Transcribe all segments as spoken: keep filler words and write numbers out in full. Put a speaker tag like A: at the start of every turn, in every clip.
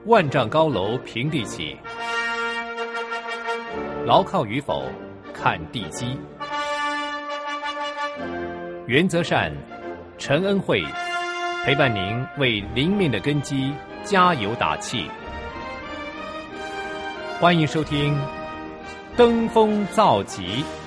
A: 万丈高楼平地起，牢靠与否看地基。原则善，陈恩惠陪伴您为灵命的根基加油打气。欢迎收听《登峰造极》。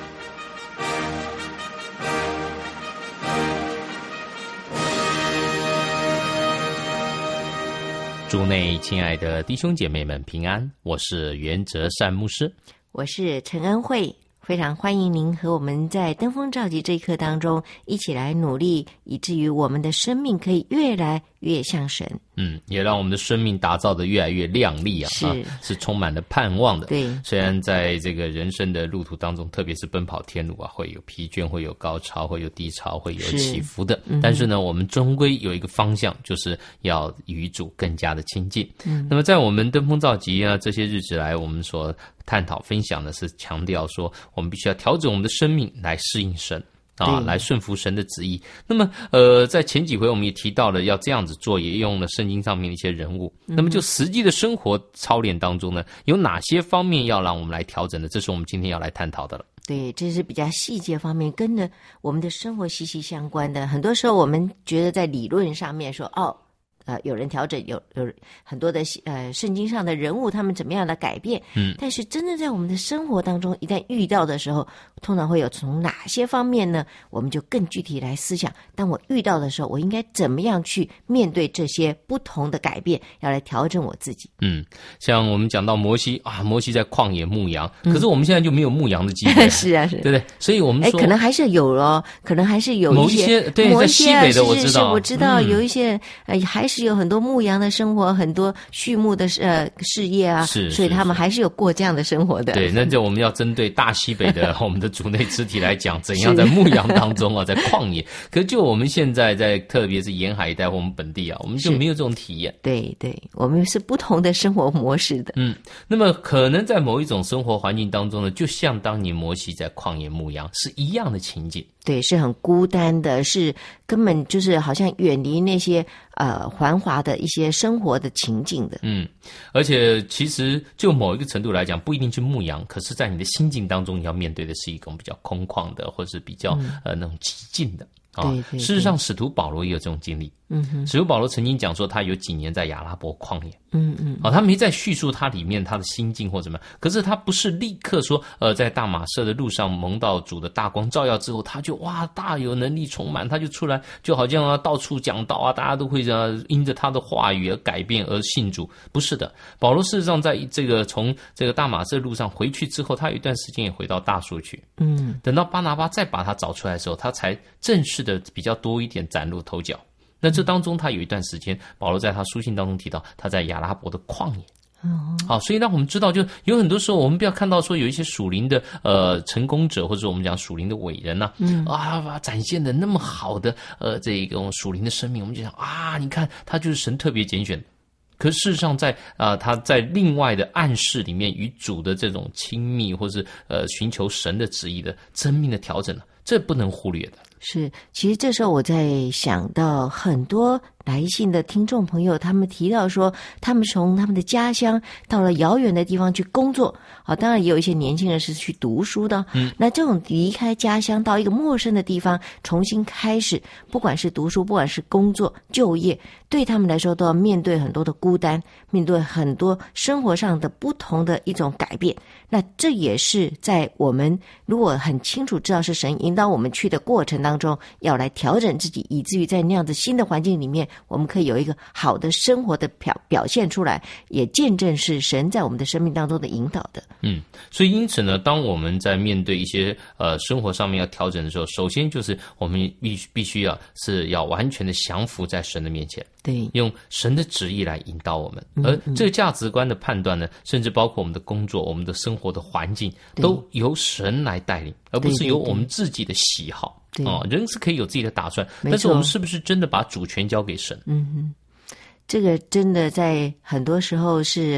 A: 主内亲爱的弟兄姐妹们平安，我是原则善牧师，
B: 我是陈恩惠，非常欢迎您和我们在登峰造极这一课当中一起来努力，以至于我们的生命可以越来越像神。
A: 嗯，也让我们的生命打造的越来越亮丽啊，
B: 是
A: 啊是充满了盼望的。
B: 对，
A: 虽然在这个人生的路途当中，特别是奔跑天路啊，会有疲倦，会有高潮，会有低潮，会有起伏的。嗯、但是呢，我们终归有一个方向，就是要与主更加的亲近。嗯，那么在我们登峰造极啊这些日子来，我们所探讨分享的是强调说，我们必须要调整我们的生命来适应神。啊，来顺服神的旨意。那么，呃，在前几回我们也提到了要这样子做，也用了圣经上面的一些人物。嗯、那么，就实际的生活操练当中呢，有哪些方面要让我们来调整的？这是我们今天要来探讨的了。
B: 对，这是比较细节方面，跟着我们的生活息息相关的。很多时候，我们觉得在理论上面说，哦。呃，有人调整，有有很多的呃圣经上的人物，他们怎么样的改变？嗯，但是真正在我们的生活当中，一旦遇到的时候，通常会有从哪些方面呢？我们就更具体来思想。当我遇到的时候，我应该怎么样去面对这些不同的改变，要来调整我自己。嗯，
A: 像我们讲到摩西啊，摩西在旷野牧羊，嗯、可是我们现在就没有牧羊的机会、啊。
B: 是啊，是，
A: 对不对？所以我们说，
B: 哎，可能还是有哦，可能还是有
A: 某一些对，在西北的我知道，
B: 是是我知道、嗯、有一些呃还是。是有很多牧羊的生活，很多畜牧的呃事业啊，
A: 是，
B: 所以他们还是有过这样的生活的。
A: 对，那就我们要针对大西北的我们的主内肢体来讲，怎样在牧羊当中啊，在旷野。可是就我们现在在，特别是沿海一带或我们本地啊，我们就没有这种体验。
B: 对对，我们是不同的生活模式的。
A: 嗯，那么可能在某一种生活环境当中呢，就像当年摩西在旷野牧羊是一样的情景。
B: 对，是很孤单的，是根本就是好像远离那些呃繁华的一些生活的情境的。
A: 嗯，而且其实就某一个程度来讲，不一定去牧羊，可是在你的心境当中，你要面对的是一种比较空旷的，或是比较、嗯、呃那种寂静的。啊、哦，事实上，使徒保罗也有这种经历。嗯哼，使徒保罗曾经讲说，他有几年在亚拉伯旷野。嗯嗯，好、哦，他没在叙述他里面他的心境或怎么样，可是他不是立刻说，呃，在大马色的路上蒙到主的大光照耀之后，他就哇大有能力充满，他就出来，就好像啊到处讲道啊，大家都会啊因着他的话语而改变而信主。不是的，保罗事实上在这个从这个大马色路上回去之后，他有一段时间也回到大树去。嗯，等到巴拿巴再把他找出来的时候，他才正式的比较多一点崭露头角。那这当中他有一段时间，保罗在他书信当中提到他在亚拉伯的旷野。嗯，好，所以让我们知道，就有很多时候我们不要看到说有一些属灵的呃成功者，或者我们讲属灵的伟人呐、啊，嗯啊展现的那么好的呃这种属灵的生命，我们就想啊，你看他就是神特别拣选。可事实上在啊、呃、他在另外的暗示里面，与主的这种亲密，或是呃寻求神的旨意的真命的调整，这不能忽略的。
B: 是，其实这时候我在想到很多来信的听众朋友，他们提到说，他们从他们的家乡到了遥远的地方去工作。好，当然也有一些年轻人是去读书的。嗯，那这种离开家乡到一个陌生的地方重新开始，不管是读书，不管是工作、就业，对他们来说都要面对很多的孤单，面对很多生活上的不同的一种改变。那这也是在我们如果很清楚知道是神引导我们去的过程当中，要来调整自己，以至于在那样的新的环境里面，我们可以有一个好的生活的表表现出来，也见证是神在我们的生命当中的引导的。
A: 嗯，所以因此呢，当我们在面对一些呃生活上面要调整的时候，首先就是我们必必须要是要完全的降服在神的面前。
B: 对，
A: 用神的旨意来引导我们，而这个价值观的判断呢，甚至包括我们的工作、我们的生活的环境，都由神来带领，而不是由我们自己的喜好。哦，人是可以有自己的打算，但是我们是不是真的把主权交给神？
B: 嗯哼，这个真的在很多时候是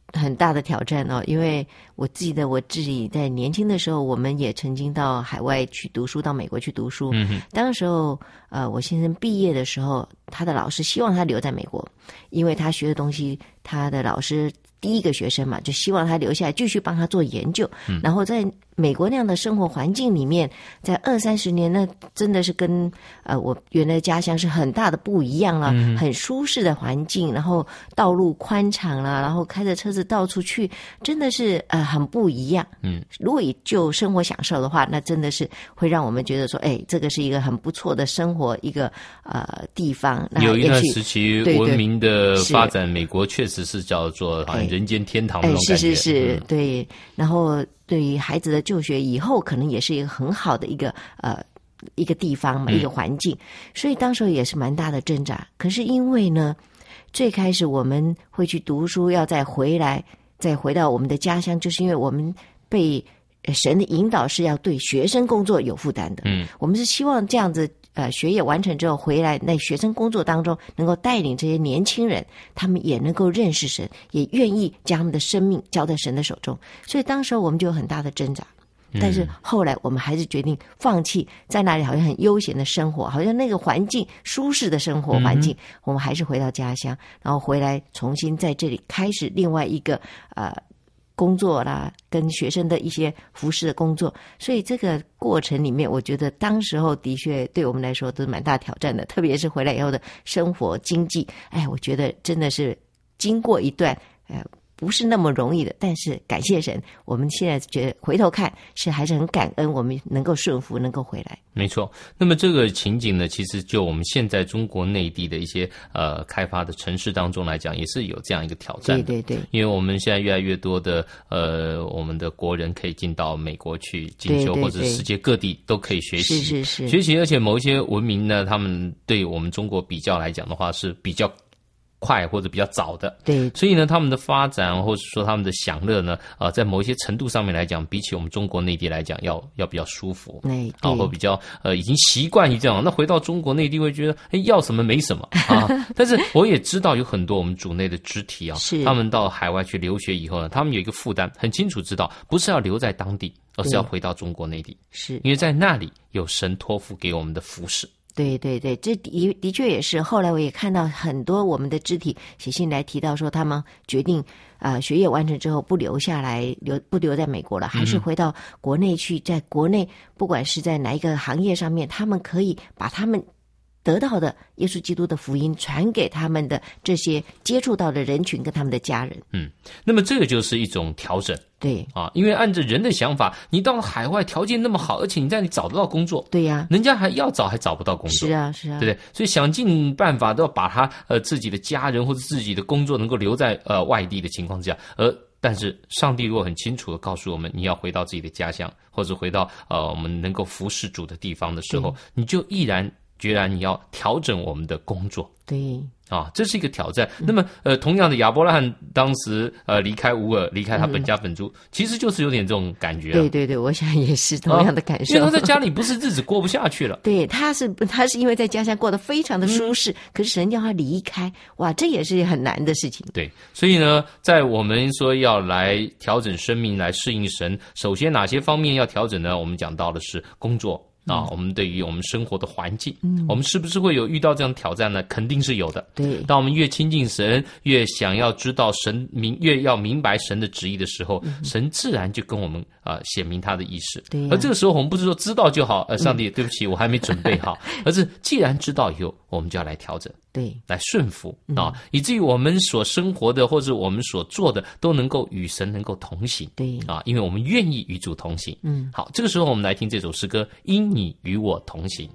B: 很大的挑战哦，因为我记得我自己在年轻的时候，我们也曾经到海外去读书，到美国去读书。嗯哼，当时候呃，我先生毕业的时候，他的老师希望他留在美国，因为他学的东西，他的老师第一个学生嘛，就希望他留下来继续帮他做研究。嗯，然后在美国那样的生活环境里面，在二三十年，那真的是跟呃我原来家乡是很大的不一样了。嗯，很舒适的环境，然后道路宽敞啦，然后开着车子到处去，真的是呃很不一样。嗯，如果以就生活享受的话，那真的是会让我们觉得说，哎，这个是一个很不错的生活一个呃地方。
A: 有一段时期文明的发展，美国确实是叫做好像人间天堂那种感觉。
B: 哎，是是是，嗯，对，然后。对于孩子的就学以后，可能也是一个很好的一个呃一个地方嘛，一个环境，所以当时也是蛮大的挣扎。可是因为呢，最开始我们会去读书，要再回来，再回到我们的家乡，就是因为我们被神的引导是要对学生工作有负担的。嗯，我们是希望这样子。呃，学业完成之后回来，在学生工作当中，能够带领这些年轻人，他们也能够认识神，也愿意将他们的生命交在神的手中。所以当时我们就有很大的挣扎，但是后来我们还是决定放弃在那里好像很悠闲的生活，好像那个环境舒适的生活环境，嗯，我们还是回到家乡，然后回来重新在这里开始另外一个呃。工作啦，跟学生的一些服侍的工作，所以这个过程里面，我觉得当时候的确对我们来说都是蛮大挑战的，特别是回来以后的生活经济，哎，我觉得真的是经过一段呃不是那么容易的，但是感谢神，我们现在觉得回头看是还是很感恩，我们能够顺服，能够回来。
A: 没错，那么这个情景呢，其实就我们现在中国内地的一些呃开发的城市当中来讲，也是有这样一个挑战的。
B: 对对对，
A: 因为我们现在越来越多的呃我们的国人可以进到美国去进修，对对对，或者世界各地都可以学习，
B: 是是是
A: 学习，而且某一些文明呢，他们对我们中国比较来讲的话是比较快或者比较早的，
B: 对，
A: 所以呢，他们的发展或者说他们的享乐呢，呃，在某一些程度上面来讲，比起我们中国内地来讲，要要比较舒服，
B: 对，
A: 啊，或比较呃已经习惯于这样。那回到中国内地会觉得，哎，要什么没什么啊。但是我也知道有很多我们主内的肢体啊，他们到海外去留学以后呢，他们有一个负担，很清楚知道，不是要留在当地，而是要回到中国内地，
B: 是
A: 因为在那里有神托付给我们的服事。
B: 对对对，这的的确也是。后来我也看到很多我们的肢体写信来提到说，他们决定呃学业完成之后不留下来，留不留在美国了，还是回到国内去，在国内不管是在哪一个行业上面，他们可以把他们得到的耶稣基督的福音传给他们的这些接触到的人群跟他们的家人。
A: 嗯，那么这个就是一种调整。
B: 对
A: 啊，因为按照人的想法，你到了海外条件那么好，而且你在你找得到工作，
B: 对呀、啊，
A: 人家还要找还找不到工作，
B: 是啊是啊，
A: 对不对？所以想尽办法都要把他呃自己的家人或者自己的工作能够留在呃外地的情况之下，而但是上帝如果很清楚的告诉我们，你要回到自己的家乡，或者回到呃我们能够服侍主的地方的时候，你就毅然决然你要调整我们的工作。
B: 对。
A: 啊，这是一个挑战。那么，呃，同样的，亚伯拉罕当时呃离开乌尔，离开他本家本族，嗯、其实就是有点这种感觉、啊。
B: 对对对，我想也是同样的感受。
A: 啊、因为他在家里不是日子过不下去了。
B: 对，他是他是因为在家乡过得非常的舒适，嗯、可是神叫他离开，哇，这也是很难的事情。
A: 对，所以呢，在我们说要来调整生命，来适应神，首先哪些方面要调整呢？我们讲到的是工作。啊，我们对于我们生活的环境，嗯，我们是不是会有遇到这样的挑战呢？肯定是有的。
B: 对，
A: 当我们越亲近神，越想要知道神明，越要明白神的旨意的时候，嗯、神自然就跟我们啊、呃、显明他的意思。
B: 对、啊，
A: 而这个时候我们不是说知道就好，呃，上帝，嗯、对不起，我还没准备好，而是既然知道以后，我们就要来调整。
B: 对，
A: 来顺服啊、嗯，以至于我们所生活的或者我们所做的都能够与神能够同行。
B: 对
A: 啊，因为我们愿意与主同行。
B: 嗯，
A: 好，这个时候我们来听这首诗歌《因你与我同行》。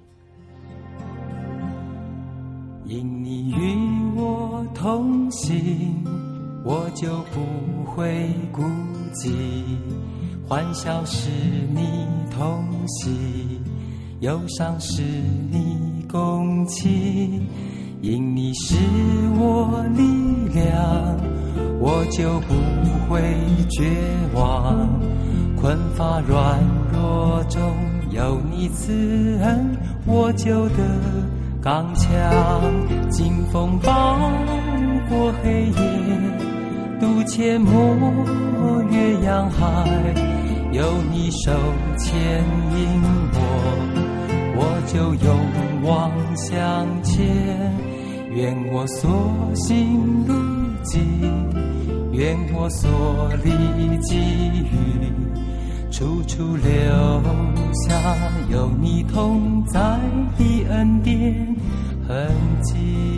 C: 因你与我同行，我就不会孤寂。欢笑是你同行，忧伤是你共情。因你是我力量，我就不会绝望。困乏软弱中有你慈恩，我就得刚强。经风暴过黑夜， 渡阡陌越洋海，有你手牵引我，我就勇往向前。愿我所行路径，愿我所历际遇，处处留下有你同在的恩典痕迹。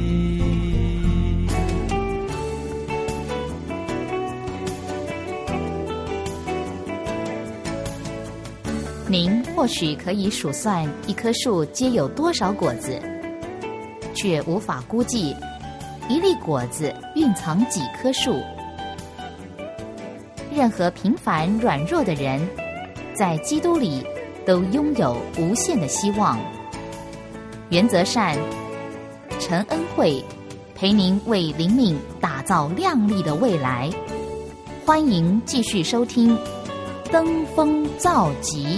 D: 您或许可以数算一棵树结有多少果子，却无法估计一粒果子蕴藏几棵树。任何平凡软弱的人，在基督里都拥有无限的希望。原则善，陈恩惠陪您为灵命打造亮丽的未来。欢迎继续收听登峰造极。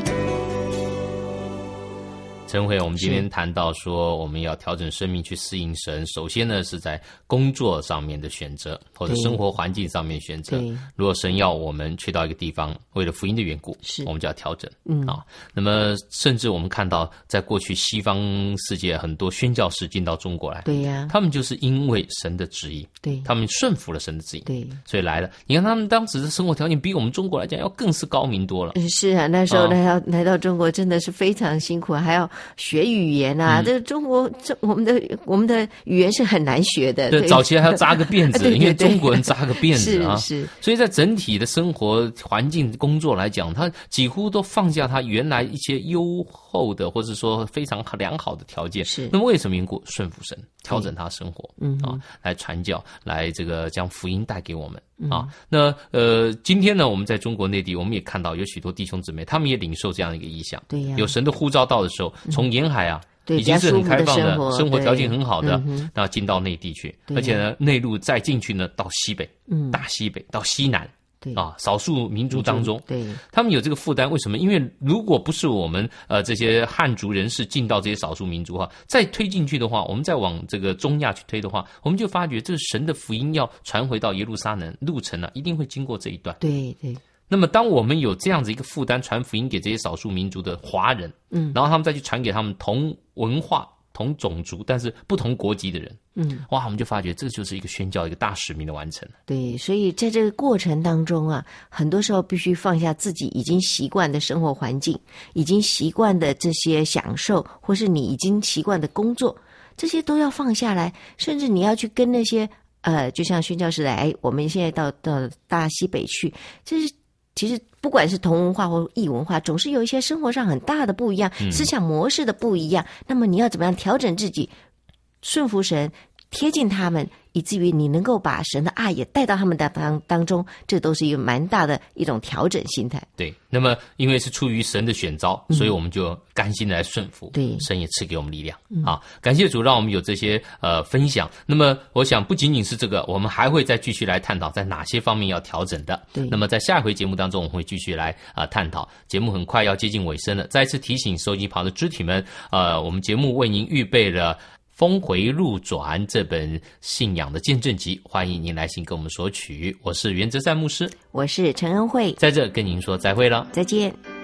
A: 陈慧，我们今天谈到说，我们要调整生命去适应神。首先呢，是在工作上面的选择，或者生活环境上面选择。如果神要我们去到一个地方，为了福音的缘故，我们就要调整。嗯啊，那么甚至我们看到，在过去西方世界很多宣教士进到中国来，
B: 对呀、啊，
A: 他们就是因为神的旨意，
B: 对，
A: 他们顺服了神的旨意，
B: 对，
A: 所以来了。你看他们当时的生活条件比我们中国来讲要更是高明多了。
B: 是啊，那时候来到、哦、来到中国真的是非常辛苦，还要学语言啊，嗯、这中国这我们的我们的语言是很难学的。
A: 对，早期还要扎个辫子，
B: 对对对，
A: 因为中国人扎个辫子啊，
B: 是是。
A: 所以在整体的生活环境、工作来讲，他几乎都放下他原来一些优厚的，或者说非常良好的条件。
B: 是。
A: 那么为什么缘故？顺服神，调整他生活，
B: 嗯
A: 啊，来传教，来这个将福音带给我们。啊，那呃，今天呢，我们在中国内地，我们也看到有许多弟兄姊妹，他们也领受这样的一个意象。
B: 对呀、啊，
A: 有神的呼召到的时候，从沿海啊，
B: 对
A: 已经是很开放的，
B: 生活
A: 生活条件很好的，
B: 嗯、
A: 那进到内地去，而且呢，内陆再进去呢，到西北，
B: 嗯，
A: 大西北到西南。
B: 对
A: 啊，少数民族当中，
B: 对，
A: 他们有这个负担。为什么？因为如果不是我们呃这些汉族人士进到这些少数民族哈，再推进去的话，我们再往这个中亚去推的话，我们就发觉这是神的福音要传回到耶路撒冷路程呢、啊，一定会经过这一段。
B: 对对。
A: 那么，当我们有这样子一个负担，传福音给这些少数民族的华人，嗯，然后他们再去传给他们同文化、同种族但是不同国籍的人。嗯，哇，我们就发觉这就是一个宣教一个大使命的完成。
B: 对，所以在这个过程当中啊，很多时候必须放下自己已经习惯的生活环境，已经习惯的这些享受，或是你已经习惯的工作，这些都要放下来，甚至你要去跟那些呃，就像宣教士来，哎，我们现在到到大西北去，这是其实不管是同文化或异文化，总是有一些生活上很大的不一样，嗯、思想模式的不一样。那么你要怎么样调整自己？顺服神，贴近他们，以至于你能够把神的爱也带到他们的当当中，这都是一个蛮大的一种调整心态。
A: 对，那么因为是出于神的选召，嗯、所以我们就甘心的来顺服。对，神也赐给我们力量。嗯、啊，感谢主，让我们有这些呃分享。那么我想不仅仅是这个，我们还会再继续来探讨在哪些方面要调整的。对，那么在下一回节目当中，我们会继续来啊、呃、探讨。节目很快要接近尾声了，再次提醒收机旁的肢体们，呃，我们节目为您预备了峰回路转这本信仰的见证集，欢迎您来信跟我们索取。我是原则善牧师，
B: 我是陈恩惠，
A: 在这跟您说再会了，
B: 再见。